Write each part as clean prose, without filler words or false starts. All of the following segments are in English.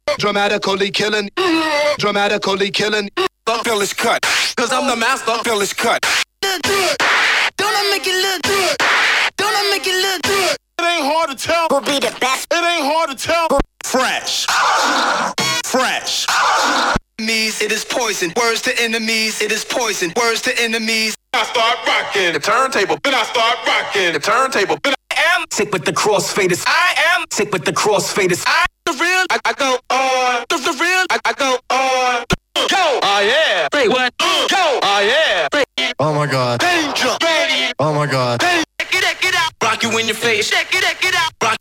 Dramatically killing. Dramatically killing. Feel his cut. Cause I'm the master. Feel his cut. Look good. Don't I make it look good? Don't I make it look good? It ain't hard to tell. Who'll be the best? It ain't hard to tell. Fresh. Fresh. Enemies, it is poison. Words to enemies, it is poison. Words to enemies. I start rocking the turntable. Then I start rocking the turntable. Then I am Sick with the crossfaders. I am Sick with the crossfaders. the real. I go on. The real. I go on. Go. Oh yeah. Wait, what? Go. Oh yeah. Oh my god. Danger. Ready. Oh my god. Get out. Rock you in your face. Check it out. Get out. Rock.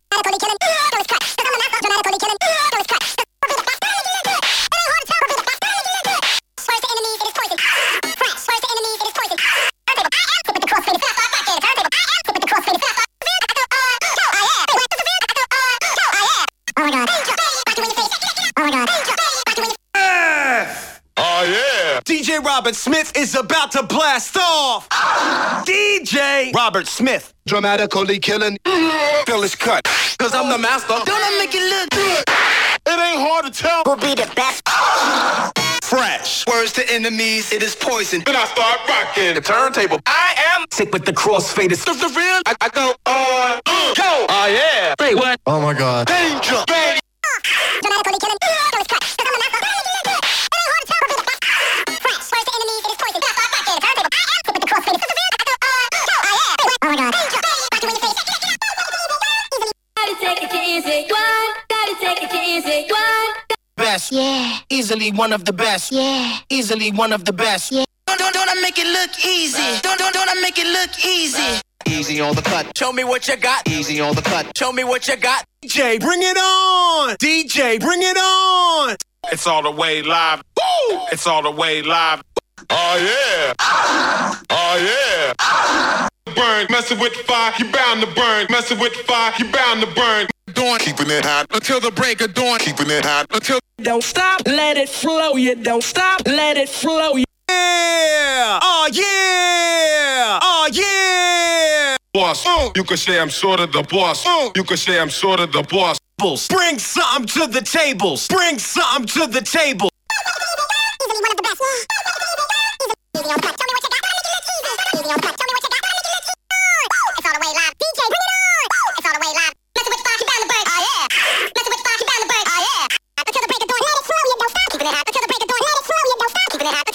Oh yeah. DJ Robert Smith is about to blast off. DJ Robert Smith. Dramatically killing. Feel his cut. Cause I'm the master. Don't I make it look good? It ain't hard to tell. Who'll be the best? Fresh. Words to enemies, it is poison. Then I start rocking the turntable. I am Sick with the crossfaders. the real. I go on. Go. Oh yeah. Wait, what? Oh my god. Danger. Ready. Best. Yeah. Easily one of the best. Yeah. Easily one of the best. Yeah. Don't I make it look easy? Don't I make it look easy? Easy on the cut. Show me what you got. Easy on the cut. Show me what you got. DJ, bring it on. DJ, bring it on. It's all the way live. Woo! It's all the way live. Oh yeah. Oh yeah. Burn, messing with fire, you bound to burn. Messing with fire, you bound to burn. Dawn, keeping it hot until the break of dawn. Keeping it hot until. Don't stop, let it flow. You don't stop, let it flow. Yeah. Oh yeah. Oh yeah. Boss, you could say I'm sort of the boss. You could say I'm sort of the boss. Bring something to the table. Bring something to the table. Easily one of the best. Easy on the cut. Tell me what you got. Easy on the cut.